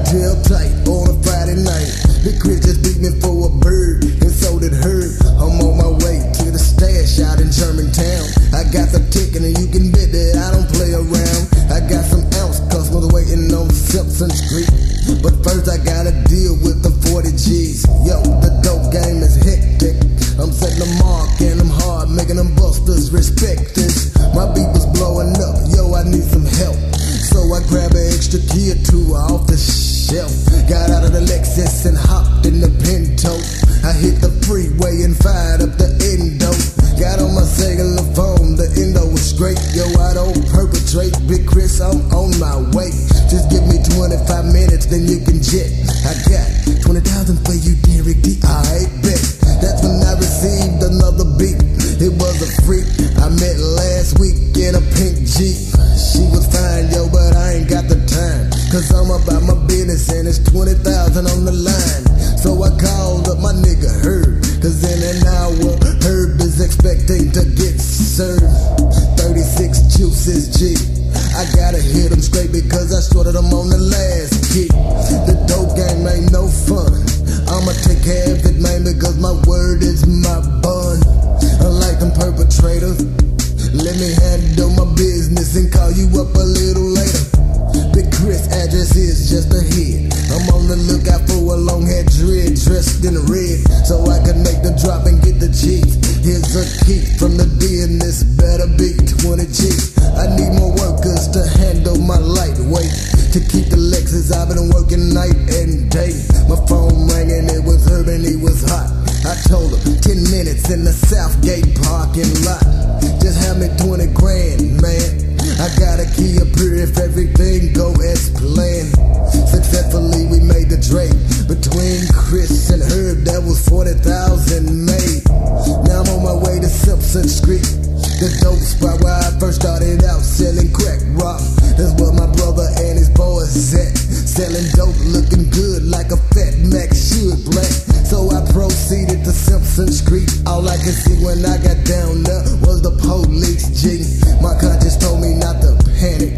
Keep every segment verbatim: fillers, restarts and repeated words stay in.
tail tight on a Friday night. The Chris just beat me for a bird, and so did her. I'm on my way to the stash out in Germantown. I got the ticket and you can bet that I don't play around. I got some ounce customers waiting on Simpson Street, but first I gotta deal with the forty G's. Yo, the dope game is hectic. I'm setting the mark and I'm hard, making them busters respect this. My beat was blowing up, yo, I need some help. So I grab an extra key or two off the shelf. Got out of the Lexus and hopped in the Pinto. I hit the freeway and fired up the endo. Got on my cellular phone, the endo was straight. Yo, I don't perpetrate, Big Chris, I'm on my way. Just give me twenty-five minutes, then you can jet. I got twenty thousand for you, Derek D, I bet. That's when I received another beat. It was a freak I met last week in a pink Jeep. She was fine, yo, but I ain't got the time, cause I'm about my business and it's twenty thousand on the line. So I called up my nigga Herb, cause in an hour Herb is expecting to get served. thirty-six juices G, I gotta hit him straight because I shorted him on the last kick. The dope game ain't no fun, I'ma take care of it, man, because my word is my bun. Unlike them perpetrators, let me handle my business and call you up a little later. Big Chris address is just ahead. I'm on the lookout for a long hair dread dressed in red, so I can make the drop and get the cheese. Here's a key from the D and this better be twenty G's. I need more workers to handle my lightweight, to keep the Lexus. I've been working night and day. My phone rang and it was Herb and he was hot. I told him ten minutes in the Southgate parking lot. Just have me twenty grand, man. I got a key up here if everything go as planned. Successfully we made the Drake. Between Chris and Herb, that was forty thousand made. Now I'm on my way to Simpson Street, the dope spot where I first started out selling crack rock. That's where my brother and his boys at, selling dope, looking good like a fat Mac should black. So I proceeded to Simpson Street. All I could see when I got down there was the police G. My conscience told me not to panic.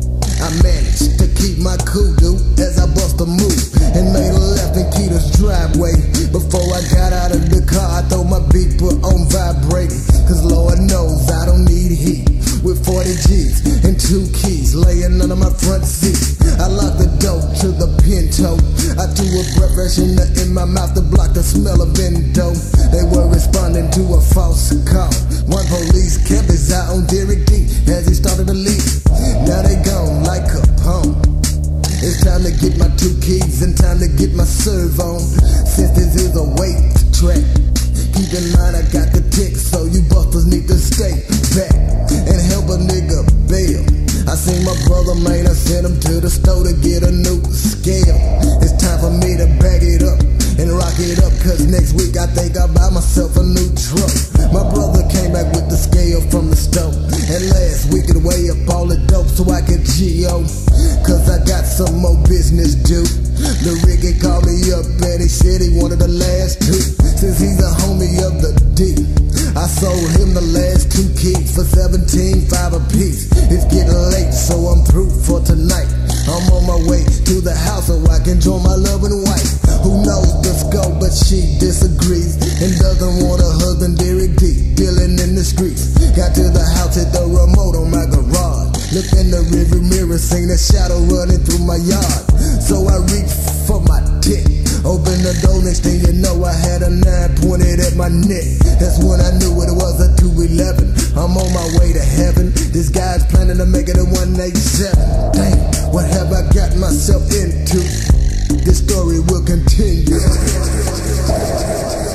I managed to keep my cool, dude, as I bust a move and made a left in Keita's driveway. Before I got out of the car, I throw my beeper on vibrating, cause Lord knows I don't need heat. With forty G's and two keys laying under my front seat, I locked the door to the Pinto. I threw a breath freshener in my mouth to block the smell of endo. They were responding to a false call. One police kept his eye on Derek D as he started to leave. Now they gone like Capone. It's time to get my two keys and time to get my serve on. Since this is a weight track, keep in mind I got the tick, so you busters need to stay back and help a nigga bail. I seen my brother, man, I sent him to the store to get a new scale. It's time for me to bag it up and rock it up, cause next week I think I'll buy myself a new truck. My brother came back with the scale from the store, and last week it weighed up all the dope so I could G O, cause I got some more business due. The Ricky called me up and he said he wanted the last two. Since he's a homie of the D, I sold him the last two keys for seventeen five a piece. It's getting late, so I'm through for tonight. I'm on my way to the house so I can join my loving wife, who knows the scope but she disagrees and doesn't want a husband Derek D dealing in the streets. Got to the house, hit the remote on my garage. Looked in the rearview mirror, seen a shadow running through my yard. So I reached for my tick, opened the door, next thing you know I had a nine pointed at my neck. That's when I knew it was a two eleven. I'm on my way to heaven. This guy's planning to make it a one eighty-seven. Dang, what have I got myself into? This story will continue.